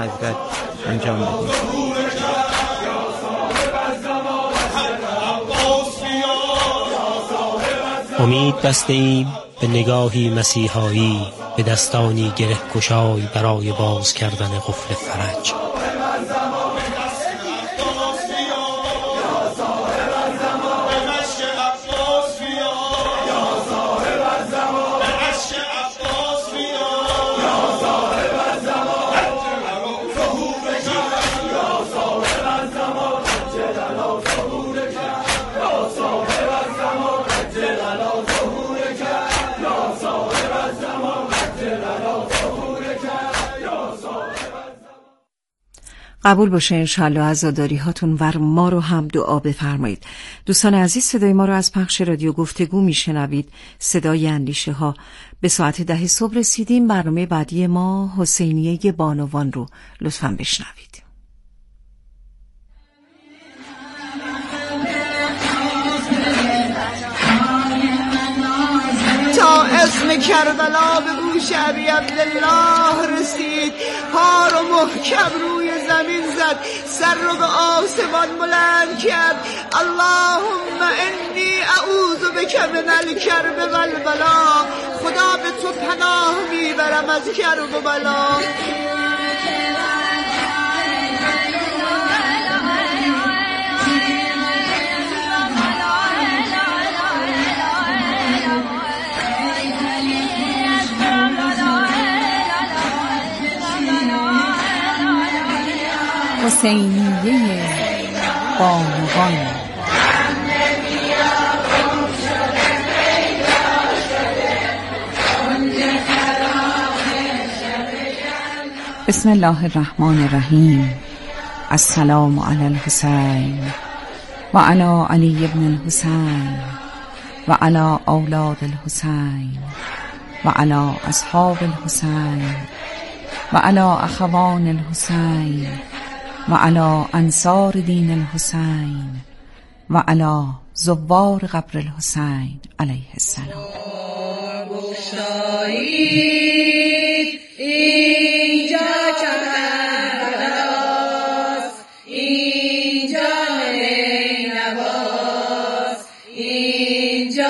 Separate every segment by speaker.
Speaker 1: حضرت انجام بدیم.
Speaker 2: امید بسته ایم به نگاهی مسیحایی، به دستانی گره گشای برای باز کردن قفل فرج.
Speaker 3: قبول باشه انشالله عزاداری هاتون ور ما رو هم دعا بفرمایید. دوستان عزیز، صدای ما رو از پخش رادیو گفتگو میشنوید، صدای اندیشه ها. به ساعت 10 صبح رسیدیم. برنامه بعدی ما حسینیه بانوان رو لطفاً بشنوید.
Speaker 4: تا اسم کربلا به گوش ابی عبدالله رسید، پا رو محکم روی زمین زد، سر رو به آسمان بلند کرد. اللهم انی اعوذ بک من الکرب والبلا. خدا به تو پناه میبرم از کرب و بلا.
Speaker 3: حسینیه بانوان. بسم الله الرحمن الرحیم. السلام علی الحسین و علی علی ابن الحسین و علی اولاد الحسین و علی اصحاب الحسین و علی اخوان الحسین و علی انصار دین الحسین و علی زوار قبر الحسین علیه السلام. اینجا کربلاست، اینجا نینواست، اینجا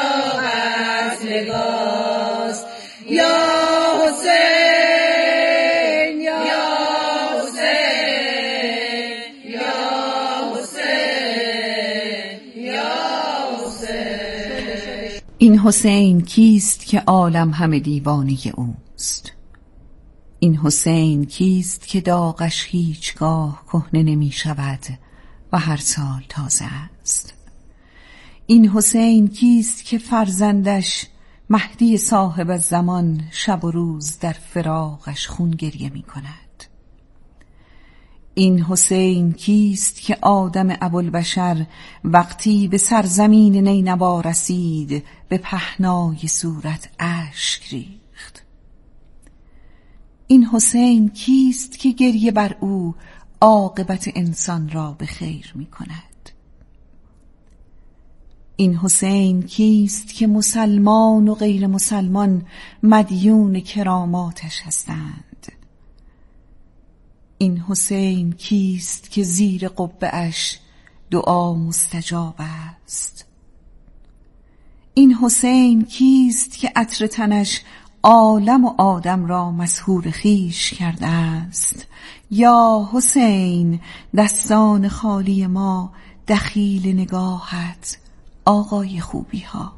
Speaker 3: قتلگاست. یا حسین یا حسین یا حسین یا حسین. این حسین کیست که عالم همه دیوانه اوست؟ این حسین کیست که داغش هیچگاه کهنه نمی شود و هر سال تازه است؟ این حسین کیست که فرزندش مهدی صاحب الزمان شب و روز در فراقش خون گریه می کند؟ این حسین کیست که آدم ابوالبشر وقتی به سرزمین نینوا رسید به پهنای صورت اشک ریخت؟ این حسین کیست که گریه بر او عاقبت انسان را به خیر می کند؟ این حسین کیست که مسلمان و غیر مسلمان مدیون کراماتش هستند؟ این حسین کیست که زیر قبه‌اش دعا مستجاب است؟ این حسین کیست که عطر تنش عالم و آدم را مسحور خویش کرده است؟ یا حسین دستان خالی ما دخیل نگاهت آقای خوبی ها.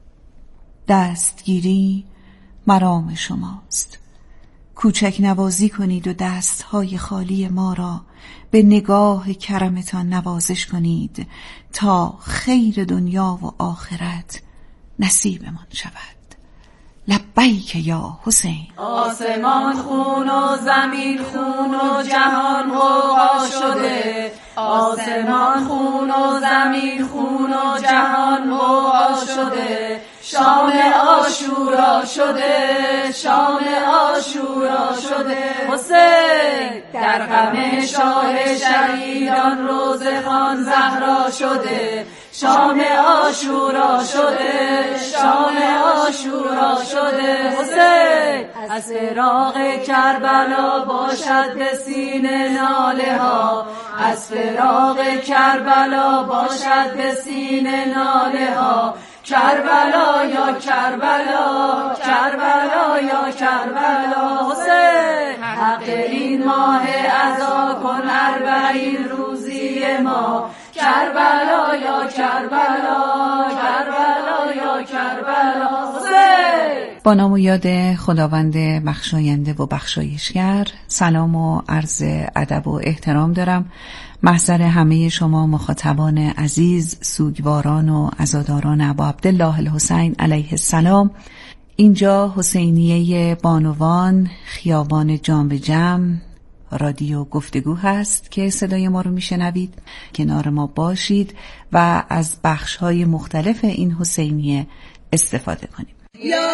Speaker 3: دستگیری مرام شماست. کوچک نوازی کنید و دستهای خالی ما را به نگاه کرمتان نوازش کنید تا خیر دنیا و آخرت نصیبمان شود. لبیک یا حسین.
Speaker 5: آسمان خون و زمین خون و جهان غوغا شده، آسمان خون و زمین خون و جهان غوغا شده. شام عاشورا شده، شام عاشورا شده. حسین در غم شاه شهیدان روزخوان زهرا شده، شام عاشورا شده، شام عاشورا شده. حسین از فراق کربلا باشد به سینه ناله ها، از فراق کربلا باشد به سینه ناله ها. کربلا یا کربلا، کربلا یا کربلا. حسین حق این ماه عزا کن 40 روزی ما. کربلا یا کربلا، کربلا یا کربلا. حسین
Speaker 3: با نام و یاد خداوند بخشاینده و بخشایشگر، سلام و عرض ادب و احترام دارم محضر همه شما مخاطبان عزیز، سوگواران و عزاداران ابا عبدالله الحسین علیه السلام. اینجا حسینیه بانوان، خیابان جام به جم، رادیو گفتگو هست که صدای ما رو میشنوید. کنار ما باشید و از بخش‌های مختلف این حسینیه استفاده کنیم.
Speaker 5: یا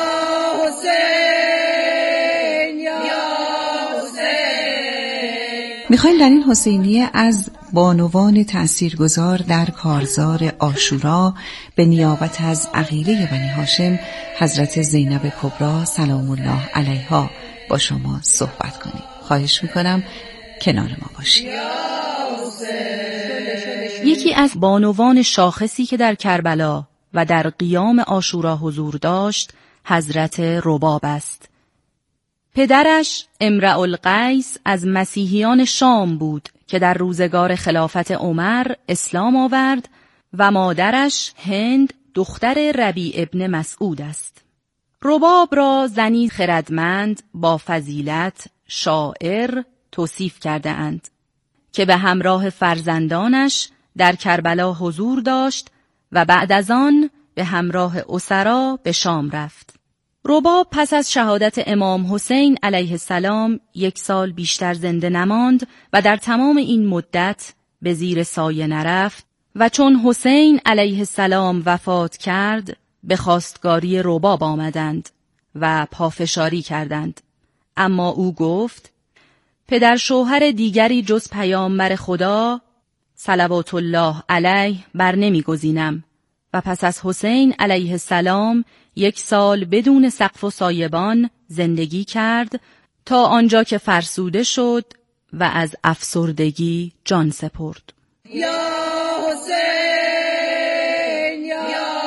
Speaker 5: حسین، یا حسین.
Speaker 3: میخوایم در این حسینیه از بانوان تأثیرگذار در کارزار عاشورا به نیابت از عقیله بنی هاشم حضرت زینب کبری سلام الله علیها با شما صحبت کنیم. خواهش میکنم کنار ما باشید.
Speaker 6: یکی از بانوان شاخصی که در کربلا و در قیام عاشورا حضور داشت حضرت رباب است. پدرش امرؤ القیس از مسیحیان شام بود که در روزگار خلافت عمر اسلام آورد و مادرش هند دختر ربیع ابن مسعود است. رباب را زنی خردمند با فضیلت، شاعر توصیف کرده اند که به همراه فرزندانش در کربلا حضور داشت و بعد از آن به همراه اسرا به شام رفت. رباب پس از شهادت امام حسین علیه السلام 1 سال بیشتر زنده نماند و در تمام این مدت به زیر سایه نرفت و چون حسین علیه السلام وفات کرد به خواستگاری رباب آمدند و پافشاری کردند، اما او گفت پدر شوهر دیگری جز پیامبر خدا صلوات الله علیه بر نمی‌گزینم و پس از حسین علیه السلام 1 سال بدون سقف و سایبان زندگی کرد تا آنجا که فرسوده شد و از افسردگی جان سپرد.
Speaker 5: یا حسین، یا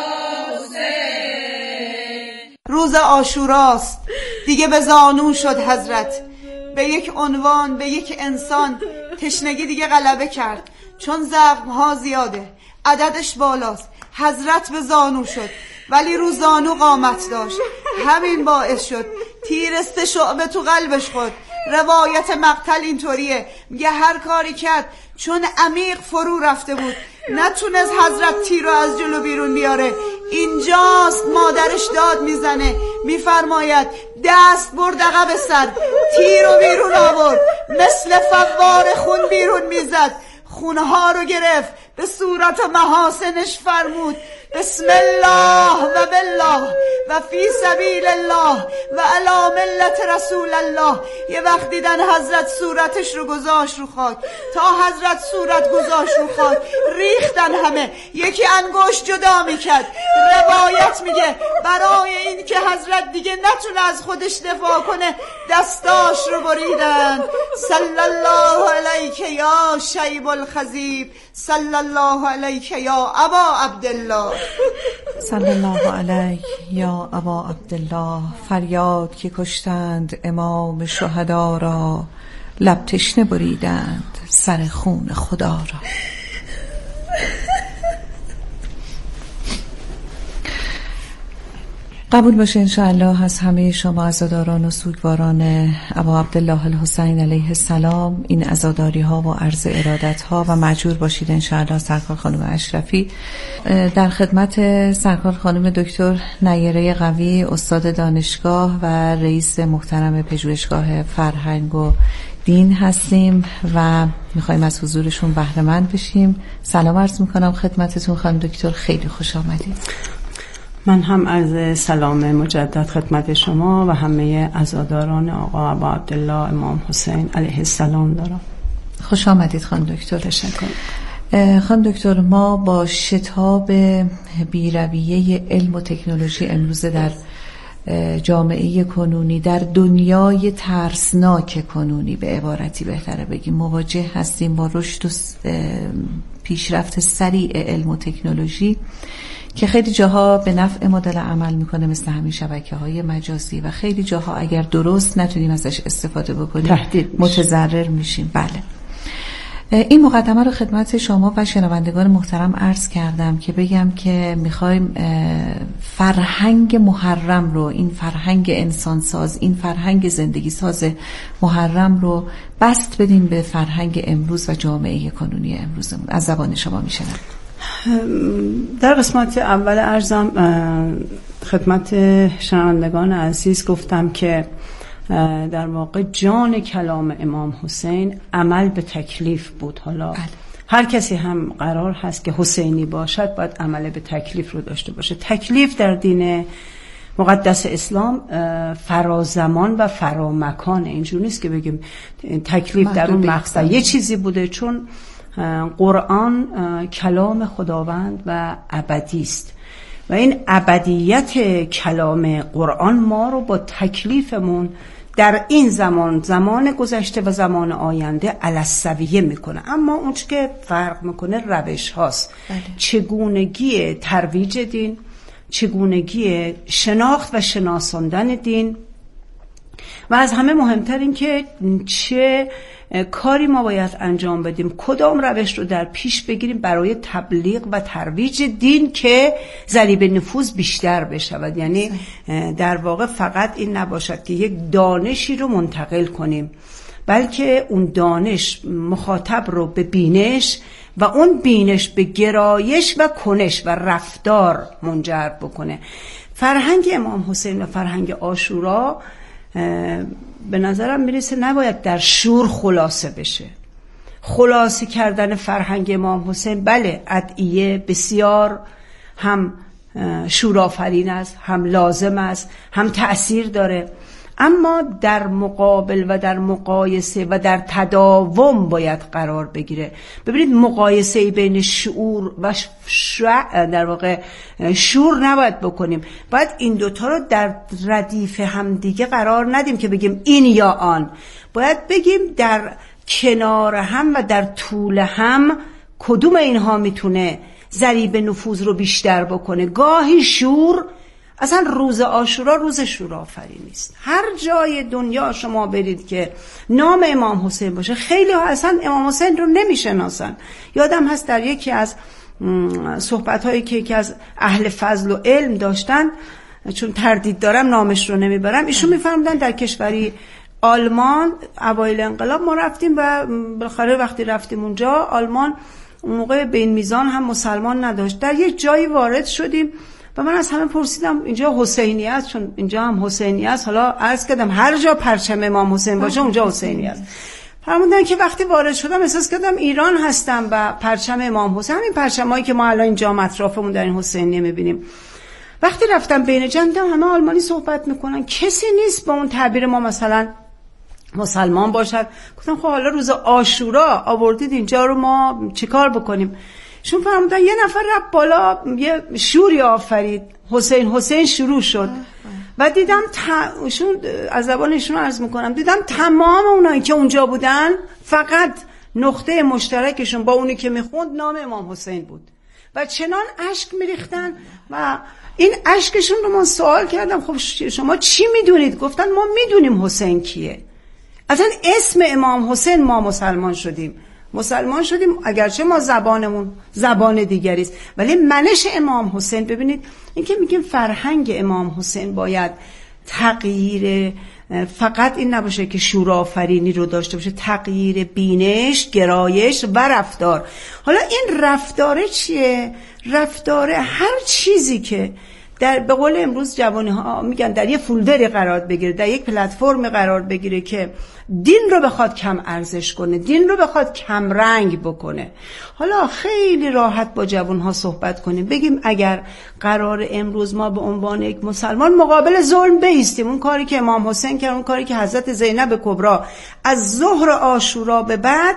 Speaker 5: حسین.
Speaker 4: روز عاشوراست دیگه، به زانو شد حضرت. به یک عنوان، به یک انسان تشنگی دیگه غلبه کرد، چون زخم‌ها زیاده، عددش بالاست. حضرت به زانو شد ولی رو زانو قامت داشت. همین باعث شد تیرست شعبه تو قلبش خورد. روایت مقتل اینطوریه، میگه هر کاری کرد چون عمیق فرو رفته بود نتونست حضرت تیر رو از جلو بیرون بیاره. اینجاست مادرش داد میزنه، میفرماید دست برد عقب سر، تیر رو بیرون آورد، مثل فوار خون بیرون میزد، خونها رو گرفت، به صورت و محاسنش فرمود بسم الله و بالله و فی سبیل الله و علی ملت رسول الله. یه وقت دیدن حضرت صورتش رو گذاشت رو خاک، تا حضرت صورت گذاشت رو خاک ریختن همه، یکی انگشت جدا میکرد. روایت میگه برای این که حضرت دیگه نتونه از خودش دفاع کنه دستاش رو بریدن. صلی الله علیک یا شیب الخضیب، صلی الله علیک یا ابا عبدالله،
Speaker 3: صلی الله علیک یا ابا عبدالله. فریاد که کشتند امام شهدا را، لب تشنه بریدند سر خون خدا را. قبول باشه انشاءالله از همه شما عزاداران و سوگواران ابا عبدالله الحسین علیه السلام این عزاداری ها و عرض ارادت ها و مأجور باشید انشاءالله. سرکار خانم اشرفی در خدمت سرکار خانم دکتر نیره قوی، استاد دانشگاه و رئیس محترم پژوهشگاه فرهنگ و دین هستیم و میخوایم از حضورشون بهره مند بشیم. سلام عرض میکنم خدمتتون خانم دکتر، خیلی خوش آمدید.
Speaker 1: من هم عرض سلام مجدد خدمت شما و همه عزاداران آقا ابا عبدالله امام حسین علیه السلام دارم.
Speaker 3: خوش آمدید خانم دکتر.
Speaker 1: تشکر.
Speaker 3: خانم دکتر، ما با شتاب بی‌رویه علم و تکنولوژی امروز در جامعه کنونی، در دنیای ترسناک کنونی به عبارتی بهتره بگیم، مواجه هستیم با رشد و پیشرفت سریع علم و تکنولوژی که خیلی جاها به نفع ما داره عمل میکنه، مثل همین شبکه‌های مجازی، و خیلی جاها اگر درست نتونیم ازش استفاده بکنیم متضرر میشیم. بله، این مقدمه رو خدمت شما و شنوندگان محترم عرض کردم که بگم که میخوایم فرهنگ محرم رو، این فرهنگ انسانساز، این فرهنگ زندگی ساز محرم رو بست بدیم به فرهنگ امروز و جامعه کنونی امروزمون. از زبان شما میشنم.
Speaker 1: در قسمت اول عرضم خدمت شنوندگان عزیز گفتم که در واقع جان کلام امام حسین عمل به تکلیف بود. حالا هر کسی هم قرار هست که حسینی باشد باید عمل به تکلیف رو داشته باشه. تکلیف در دین مقدس اسلام فرازمان و فرامکان، اینجور نیست که بگیم تکلیف در اون مقطع یه چیزی بوده، چون قرآن کلام خداوند و ابدی است و این ابدیت کلام قرآن ما رو با تکلیفمون در این زمان گذشته و زمان آینده علالسویه میکنه. اما اون چی که فرق میکنه روش هاست. چگونگی ترویج دین، چگونگی شناخت و شناساندن دین، و از همه مهمتر این که چه کاری ما باید انجام بدیم، کدام روش رو در پیش بگیریم برای تبلیغ و ترویج دین که ضریب نفوذ بیشتر بشود. یعنی در واقع فقط این نباشد که یک دانشی رو منتقل کنیم، بلکه اون دانش مخاطب رو به بینش و اون بینش به گرایش و کنش و رفتار منجر بکنه. فرهنگ امام حسین و فرهنگ عاشورا به نظرم میرسه نباید در شور خلاصه بشه. خلاصه کردن فرهنگ امام حسین بله ادعیه بسیار هم شورآفرین است، هم لازم است، هم تأثیر داره، اما در مقابل و در مقایسه و در تداوم باید قرار بگیره. ببینید مقایسه بین شعور و در واقع شور نباید بکنیم، باید این دوتا رو در ردیف همدیگه قرار ندیم که بگیم این یا آن، باید بگیم در کنار هم و در طول هم کدوم اینها میتونه ضریب نفوذ رو بیشتر بکنه. گاهی شور، اصلا روز عاشورا روز شورآفرینی است. هر جای دنیا شما برید که نام امام حسین باشه، خیلی ها اصلا امام حسین رو نمیشناسن. یادم هست در یکی از صحبت‌هایی که یکی از اهل فضل و علم داشتن، چون تردید دارم نامش رو نمیبرم، ایشون میفرمودن در کشوری آلمان اوایل انقلاب ما رفتیم و بالاخره وقتی رفتیم اونجا، آلمان اون موقع بین میزان هم مسلمان نداشت. در یک جایی وارد شدیم و من از همه پرسیدم اینجا حسینی است؟ چون اینجا هم حسینی است. حالا عرض کردم هر جا پرچم امام حسین باشه اونجا حسینی است. فرمودن که وقتی وارد شدم احساس کردم ایران هستم و پرچم امام حسین، همین پرچمایی که ما الان اینجا اطرافمون در این حسینی می‌بینیم. وقتی رفتم بین جمع دیدم همه آلمانی صحبت میکنن، کسی نیست با اون تعبیر ما مثلا مسلمان باشد. گفتم خب حالا روز عاشورا آوردید اینجا رو ما چیکار بکنیم؟ شون فرمودن یه نفر رفت بالا یه شوری آفرید، حسین حسین شروع شد و دیدم شون از زبانشون عرض میکنم، دیدم تمام اونایی که اونجا بودن فقط نقطه مشترکشون با اونی که میخوند نام امام حسین بود و چنان اشک میریختن و این اشکشون رو من سوال کردم خب شما چی میدونید؟ گفتن ما میدونیم حسین کیه، اصلا اسم امام حسین ما مسلمان شدیم اگرچه ما زبانمون زبان دیگری است، ولی منش امام حسین. ببینید این که میگیم فرهنگ امام حسین باید تغییر، فقط این نباشه که شورآفرینی رو داشته باشه، تغییر بینش، گرایش و رفتار. حالا این رفتاره چیه؟ رفتاره هر چیزی که در به قول امروز جوانی ها میگن در یه فولدری قرار بگیره، در یک پلتفرم قرار بگیره که دین رو بخواد کم ارزش کنه، دین رو بخواد کم رنگ بکنه. حالا خیلی راحت با جوان ها صحبت کنیم، بگیم اگر قرار امروز ما به عنوان یک مسلمان مقابل ظلم بایستیم، اون کاری که امام حسین کرد، اون کاری که حضرت زینب کبرا از ظهر عاشورا به بعد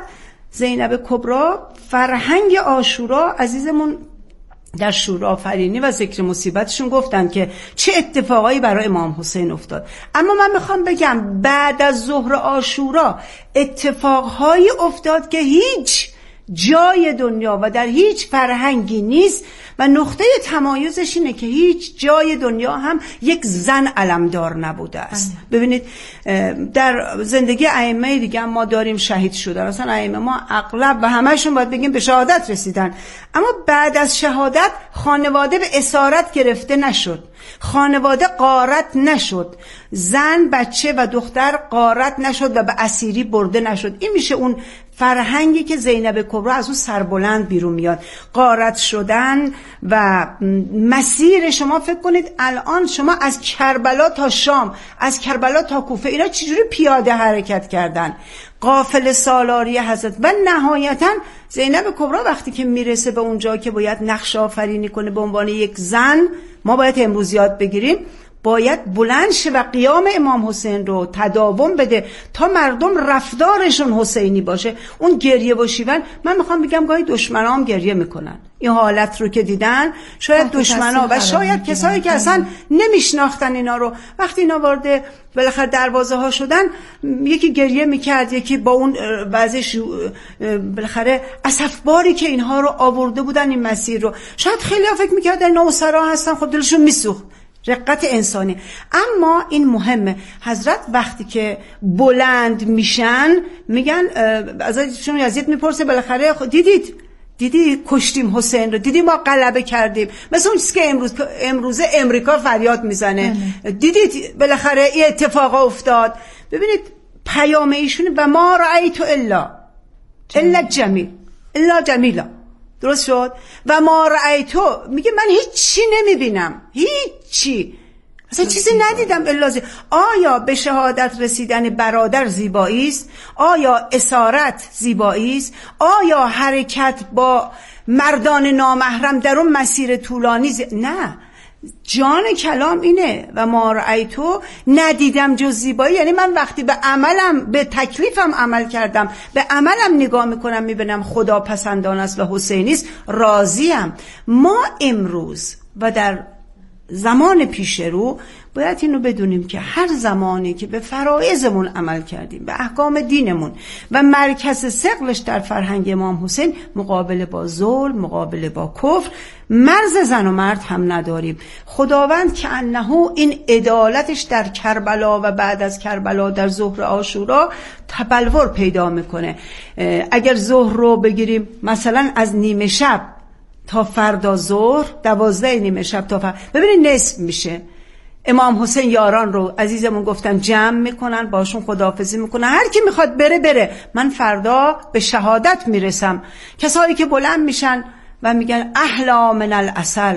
Speaker 1: زینب کبری فرهنگ عاشورا عزیزمون در شورآفرینی و ذکر مصیبتشون گفتن که چه اتفاقایی برای امام حسین افتاد. اما من میخوام بگم بعد از ظهر عاشورا اتفاقهایی افتاد که هیچ جای دنیا و در هیچ فرهنگی نیست و نقطه تمایزش اینه که هیچ جای دنیا هم یک زن علمدار نبوده است. ببینید در زندگی ائمه دیگه ما داریم شهید شدن، مثلا ائمه ما اغلب و همهشون باید بگیم به شهادت رسیدن، اما بعد از شهادت خانواده به اسارت گرفته نشد، خانواده غارت نشد، زن بچه و دختر غارت نشد و به اسیری برده نشد. این میشه اون فرهنگی که زینب کبری از اون سربلند بیرون میاد. غارت شدن و مسیر، شما فکر کنید الان شما از کربلا تا شام، از کربلا تا کوفه، اینا چجوری پیاده حرکت کردن، قافله سالاری حضرت. و نهایتا زینب کبری وقتی که میرسه به اونجا که باید نقش آفرینی کنه به عنوان یک زن، ما باید امروز یاد بگیریم، باید بلند شه و قیام امام حسین رو تداوم بده تا مردم رفتارشون حسینی باشه. اون گریه و شیون، من میخوام بگم گاهی دشمنام گریه میکنن، این حالت رو که دیدن شاید دشمنا و شاید کسایی که اصلا نمیشناختن اینا رو، وقتی اینا وارد بالاخره دروازه ها شدن، یکی گریه میکرد، یکی با اون وضعش بالاخره اسفباری که اینها رو آورده بودن این مسیر رو، شاید خیلی ها فکر میکردن نوسرا هستن، خب دلشون میسوخت، رقت انسانی. اما این مهمه، حضرت وقتی که بلند میشن میگن، ازشون یزید میپرسه بالاخره دیدی کشتیم حسین رو، دیدی ما غلبه کردیم، مثل اون چیزی که امروزه امریکا فریاد میزنه، دیدید بالاخره این اتفاق افتاد. ببینید پیام ایشون و ما رأیت الا جمیلا، درست شد؟ و ما رأیتو، میگه من هیچی نمیبینم، هیچی، اصلا چیزی ندیدم الا آیا به شهادت رسیدن برادر زیبایی است؟ آیا اسارت زیبایی است؟ آیا حرکت با مردان نامحرم در اون مسیر طولانی نه، جان کلام اینه و ما رأیتو، ندیدم جز زیبایی. یعنی من وقتی به عملم، به تکلیفم عمل کردم، به عملم نگاه میکنم، میبینم خدا پسندان است و حسینی است، راضیم. ما امروز و در زمان پیش رو باید اینو بدونیم که هر زمانی که به فرایضمون عمل کردیم، به احکام دینمون و مرکز ثقلش در فرهنگ امام حسین، مقابله با ظلم، مقابله با کفر، مرز زن و مرد هم نداریم. خداوند که انه این عدالتش در کربلا و بعد از کربلا در ظهر عاشورا تبلور پیدا میکنه. اگر ظهر رو بگیریم مثلا از نیمه شب تا فردا ظهر، 12 نیمه شب تا فردا، ببینید نصف میشه. امام حسین یاران رو عزیزمون گفتن جمع میکنن، باشون خداحافظی میکنن، هر کی میخواد بره، من فردا به شهادت میرسم. کسایی که بلند میشن و میگن احلا من العسل،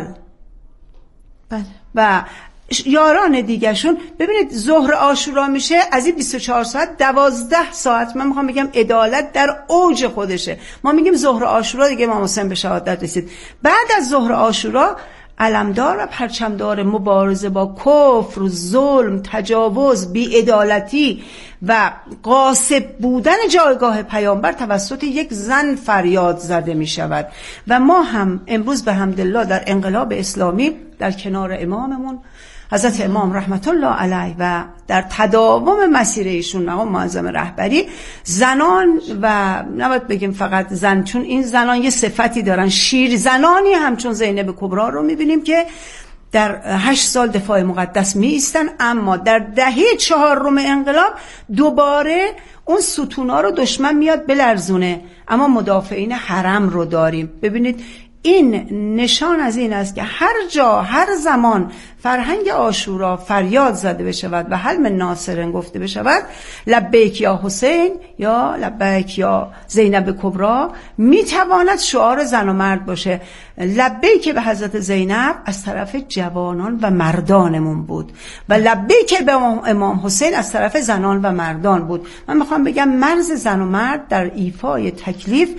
Speaker 1: بله، و یاران دیگهشون. ببینید ظهر عاشورا میشه از این 24 ساعت 12 ساعت، من میخوام بگم عدالت در اوج خودشه. ما میگیم ظهر عاشورا دیگه امام حسین به شهادت رسید. بعد از ظهر عاشورا علمدار و پرچمدار مبارزه با کفر، ظلم، تجاوز، بی‌عدالتی و غاصب بودن جایگاه پیامبر توسط یک زن فریاد زده می شود. و ما هم امروز به حمدالله در انقلاب اسلامی در کنار اماممون حضرت امام رحمت الله علیه و در تداوم مسیر ایشون مقام معظم رهبری، زنان و نباید بگیم فقط زن، چون این زنان یه صفتی دارن، شیر زنانی همچون زینب کبری رو میبینیم که در 8 سال دفاع مقدس می ایستن، اما در دهه 4 انقلاب دوباره اون ستونا رو دشمن میاد بلرزونه، اما مدافعین حرم رو داریم. ببینید این نشان از این است که هر جا، هر زمان فرهنگ عاشورا فریاد زده بشود و حل من ناصرن گفته بشود، لبیک یا حسین یا لبیک یا زینب کبری، میتواند شعار زن و مرد باشه. لبیک به حضرت زینب از طرف جوانان و مردانمون بود و لبیک به امام حسین از طرف زنان و مردان بود. من میخوام بگم مرز زن و مرد در ایفای تکلیف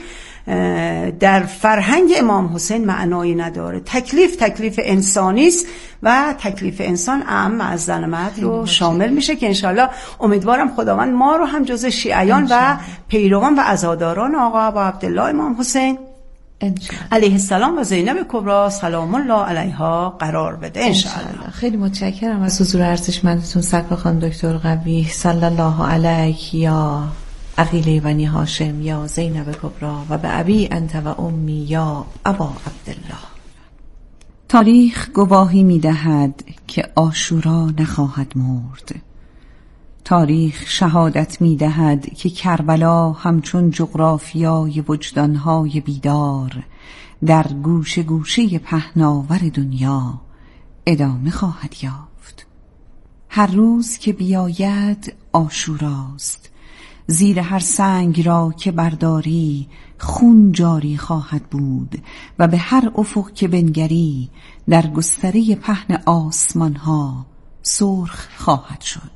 Speaker 1: در فرهنگ امام حسین معنایی نداره. تکلیف انسانی است و تکلیف انسان اعم از زن مرد رو شامل میشه که انشالله امیدوارم خداوند ما رو هم جز شیعیان و پیروان و عزاداران آقا ابا عبدالله امام حسین علیه السلام و زینب کبری سلام الله علیها قرار بده انشالله.
Speaker 3: خیلی متشکرم از حضور ارزشمندتون سرکار خانم دکتر قوی. صلی الله علیک یا عقیله بنی هاشم یا زینب کبری و به ابی انت و امی یا ابا عبدالله. تاریخ گواهی می‌دهد که عاشورا نخواهد مرد. تاریخ شهادت می‌دهد که کربلا همچون جغرافیای وجدان‌های بیدار در گوشه گوشه پهناور دنیا ادامه خواهد یافت. هر روز که بیاید عاشوراست. زیر هر سنگ را که برداری خون جاری خواهد بود و به هر افق که بنگری در گستره پهن آسمان ها سرخ خواهد شد.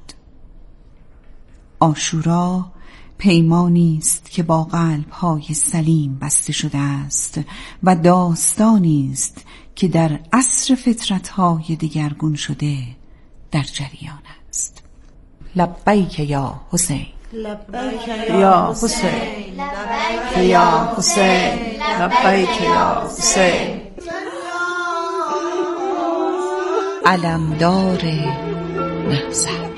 Speaker 3: عاشورا پیمانی است که با قلب های سلیم بسته شده است و داستانی است که در عصر فطرت های دگرگون شده در جریان است. لبیک یا حسین،
Speaker 1: لبیک یا حسین، لبیک یا حسین، لبیک یا حسین.
Speaker 3: علمدار نهضت.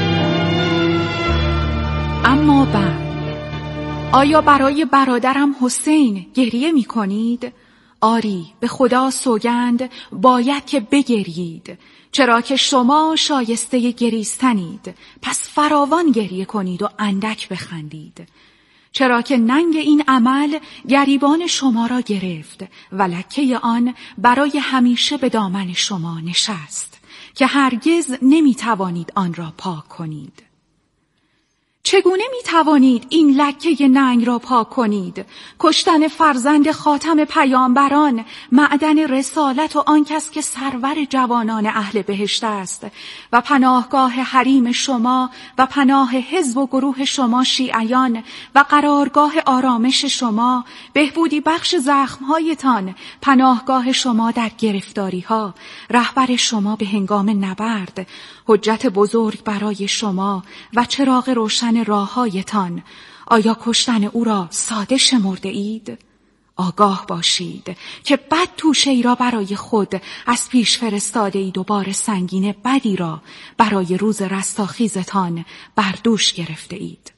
Speaker 7: اما بعد آیا برای برادرم حسین گریه می کنید؟ آری، به خدا سوگند باید که بگریید، چرا که شما شایسته گریستنید. پس فراوان گریه کنید و اندک بخندید، چرا که ننگ این عمل گریبان شما را گرفت و لکه آن برای همیشه به دامن شما نشست که هرگز نمی توانید آن را پاک کنید. چگونه می توانید این لکه ننگ را پاک کنید؟ کشتن فرزند خاتم پیامبران، معدن رسالت و آن کس که سرور جوانان اهل بهشت است و پناهگاه حریم شما و پناه حزب و گروه شما شیعیان و قرارگاه آرامش شما، بهبودی بخش زخمهایتان، پناهگاه شما در گرفتاری ها، رهبر شما به هنگام نبرد، حجت بزرگ برای شما و چراغ روشن راههایتان. آیا کشتن او را ساده شمرده اید؟ آگاه باشید که بد توشه‌ای را برای خود از پیش فرستاده اید و بار سنگین بدی را برای روز رستاخیزتان بر دوش گرفته اید.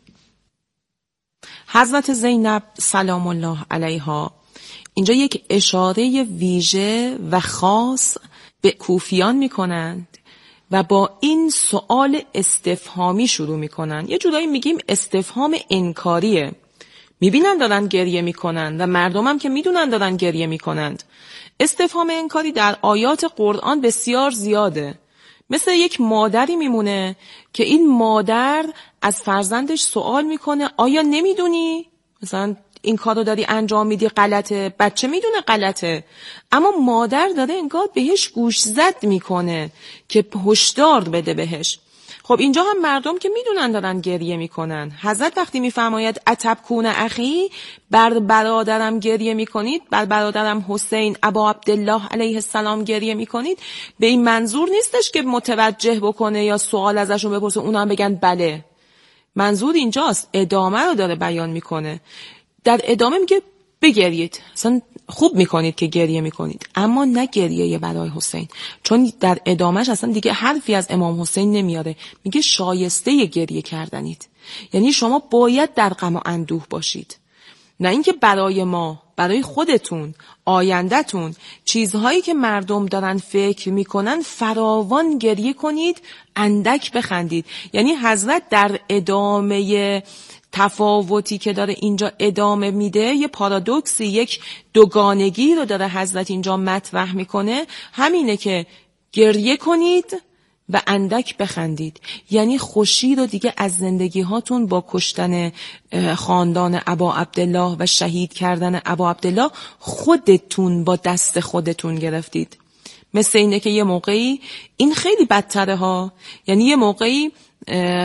Speaker 8: حضرت زینب سلام الله علیها اینجا یک اشاره ویژه و خاص به کوفیان می‌کنند و با این سوال استفهامی شروع میکنن. یه جورایی میگیم استفهام انکاریه. میبینن دارن گریه میکنن و مردمم که میدونن دارن گریه میکنند. استفهام انکاری در آیات قرآن بسیار زیاده. مثل یک مادری میمونه که این مادر از فرزندش سوال میکنه آیا نمیدونی؟ مثلا این کار رو داری انجام میدی غلطه. بچه میدونه غلطه، اما مادر داره انگار بهش گوش زد میکنه که هشدار بده بهش. خب اینجا هم مردم که میدونن دارن گریه میکنن. حضرت وقتی میفرماید اتبکون اخی، بر برادرم گریه میکنید، بر برادرم حسین ابا عبدالله علیه السلام گریه میکنید، به این منظور نیستش که متوجه بکنه یا سوال ازشون بپرسه اونا هم بگن بله. منظور اینجاست، ادامه رو داره بیان میکنه. در ادامه میگه بگرید، اصلا خوب میکنید که گریه میکنید، اما نه گریه برای حسین، چون در ادامهش اصلا دیگه حرفی از امام حسین نمیاره. میگه شایسته گریه کردنید، یعنی شما باید در غم و اندوه باشید، نه اینکه برای ما، برای خودتون، آیندهتون، چیزهایی که مردم دارن فکر میکنن فراوان گریه کنید، اندک بخندید. یعنی حضرت در ادامه تفاوتی که داره اینجا ادامه میده، یه پارادوکسی، یک دوگانگی رو داره حضرت اینجا مطرح میکنه. همینه که گریه کنید و اندک بخندید، یعنی خوشی رو دیگه از زندگی هاتون با کشتن خاندان ابا عبدالله و شهید کردن ابا عبدالله خودتون با دست خودتون گرفتید. مثل اینه که یه موقعی این خیلی بدتره ها، یعنی یه موقعی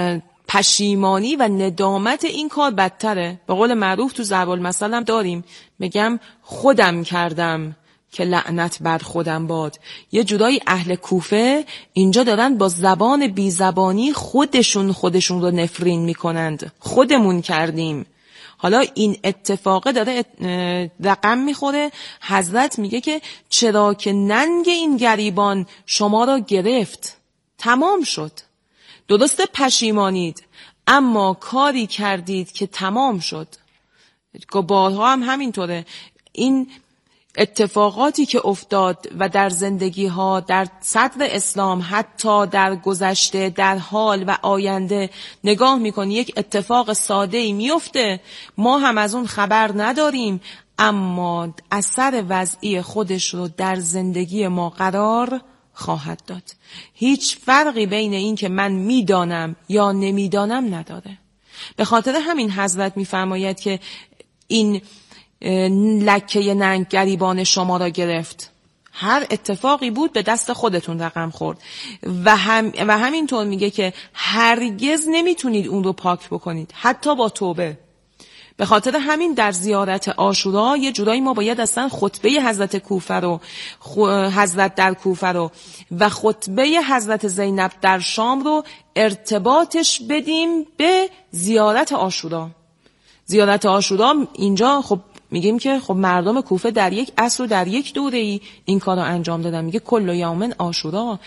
Speaker 8: پشیمانی و ندامت این کار بدتره. به قول معروف تو ضرب المثل هم داریم، میگم خودم کردم که لعنت بر خودم باد. یه جورایی اهل کوفه اینجا دارن با زبان بی زبانی خودشون رو نفرین میکنند. خودمون کردیم. حالا این اتفاقه داره رقم میخوره. حضرت میگه که چرا که ننگ این گریبان شما را گرفت، تمام شد. درسته پشیمانید، اما کاری کردید که تمام شد. بارها هم همینطوره. این اتفاقاتی که افتاد و در زندگی ها در صدر اسلام، حتی در گذشته، در حال و آینده نگاه میکنی یک اتفاق ساده‌ای میفته، ما هم از اون خبر نداریم، اما اثر وضعی خودش رو در زندگی ما قرار خواهد داد. هیچ فرقی بین این که من میدانم یا نمیدانم نداره. به خاطر همین حضرت میفرماید که این لکه ننگ گریبان شما را گرفت. هر اتفاقی بود به دست خودتون رقم خورد و همینطور میگه که هرگز نمیتونید اون رو پاک بکنید، حتی با توبه. به خاطر همین در زیارت عاشورا یه جورایی ما باید اصلا خطبه حضرت کوفه رو، حضرت در کوفه رو و خطبه حضرت زینب در شام رو ارتباطش بدیم به زیارت عاشورا. زیارت عاشورا اینجا خب میگیم که خب مردم کوفه در یک عصر و در یک دوره‌ای این کارو انجام دادن. میگه کل یوم عاشورا.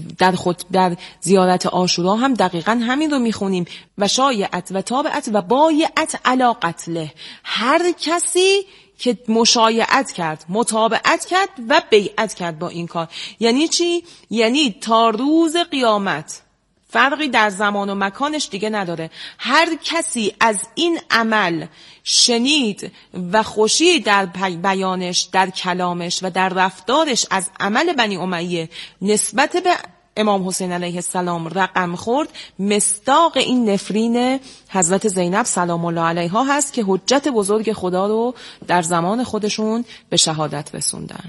Speaker 8: در زیارت عاشورا هم دقیقاً همین رو میخونیم و شایعت و تابعت و بایعت علی قتله. هر کسی که مشایعت کرد، متابعت کرد و بیعت کرد با این کار. یعنی چی؟ یعنی تا روز قیامت فرقی در زمان و مکانش دیگه نداره. هر کسی از این عمل شنید و خوشی در بیانش، در کلامش و در رفتارش از عمل بنی امیه نسبت به امام حسین علیه السلام رقم خورد، مصداق این نفرین حضرت زینب سلام الله علیها هست که حجت بزرگ خدا رو در زمان خودشون به شهادت رسوندن.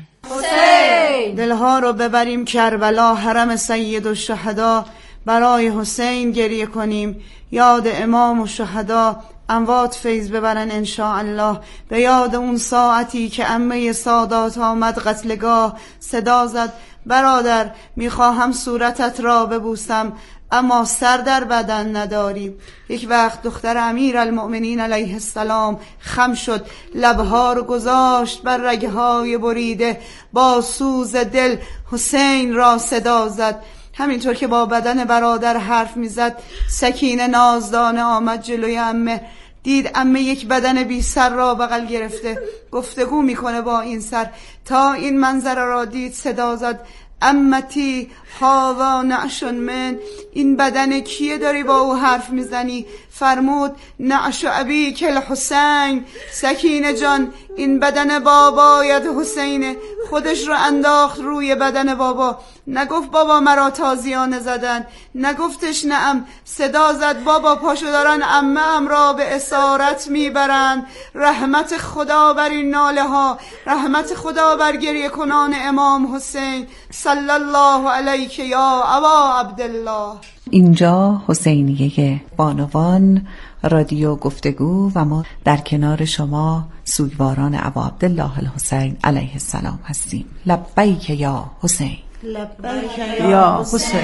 Speaker 4: حسین دلها رو ببریم کربلا، حرم سید الشهدا، برای حسین گریه کنیم، یاد امام و شهدا، اموات فیض ببرن انشاءالله. به یاد اون ساعتی که عمه سادات آمد قتلگاه، صدا زد برادر میخواهم صورتت را ببوسم، اما سر در بدن نداریم. یک وقت دختر امیر المؤمنین علیه السلام خم شد، لبها رو گذاشت بر رگهای بریده، با سوز دل حسین را صدا زد. همینطور که با بدن برادر حرف میزد، سکینه نازدانه آمد جلوی عمه. دید عمه یک بدن بی سر را بغل گرفته، گفتگو میکنه با این سر. تا این منظره را دید صدا زد امتی هاوا نعش من، این بدن کیه داری با او حرف میزنی؟ فرمود نعش ابی کل حسین. سکینه جان این بدن بابایت حسینه. خودش رو انداخت روی بدن بابا. نگفت بابا مرا تازیانه زدن، نگفتش نعم، صدا زد بابا پاشو دارن عمه ام را به اسارت میبرن. رحمت خدا بر این ناله ها، رحمت خدا بر گریه کنان امام حسین صلی الله علیک یا ابا عبدالله.
Speaker 3: اینجا حسینیه بانوان رادیو گفتگو و ما در کنار شما سوگواران ابا عبدالله الحسین علیه السلام هستیم. لبیک یا حسین،
Speaker 1: لبیک یا حسین،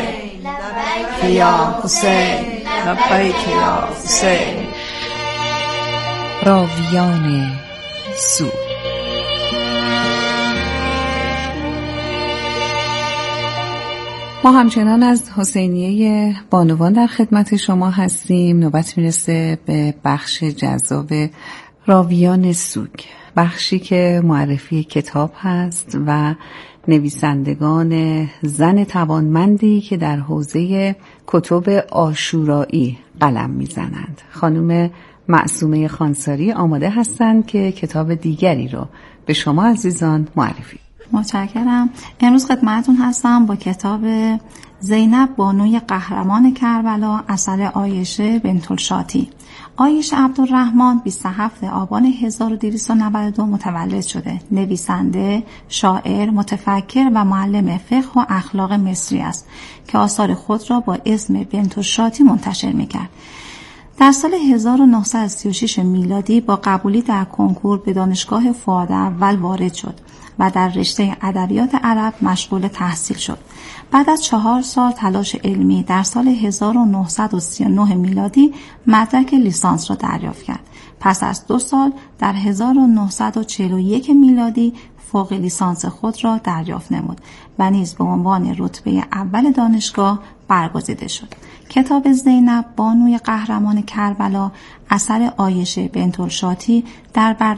Speaker 1: لبیک یا حسین، لبیک یا حسین.
Speaker 3: راویان سوگ. ما همچنان از حسینیه بانوان در خدمت شما هستیم. نوبت میرسه به بخش جذاب راویان سوگ، بخشی که معرفی کتاب هست و نویسندگان زن توانمندی که در حوزه کتب عاشورایی قلم میزنند. خانم معصومه خانساری آماده هستند که کتاب دیگری رو به شما عزیزان معرفی.
Speaker 9: متشکرم. امروز خدمتتون هستم با کتاب زینب بانوی قهرمان کربلا اثر عایشه بنت الشاطی. عایشه عبدالرحمن 27 آبان 1292 متولد شده. نویسنده، شاعر، متفکر و معلم فقه و اخلاق مصری است که آثار خود را با اسم بنت الشاطی منتشر می‌کرد. در سال 1936 میلادی با قبولی در کنکور به دانشگاه فؤاد اول وارد شد و در رشته ادبیات عرب مشغول تحصیل شد. بعد از 4 سال تلاش علمی در سال 1939 میلادی مدرک لیسانس را دریافت کرد. پس از 2 سال در 1941 میلادی فوق لیسانس خود را دریافت نمود و نیز به عنوان رتبه اول دانشگاه برگزیده شد. کتاب زینب بانوی قهرمان کربلا اثر عایشه بنت الشاطی در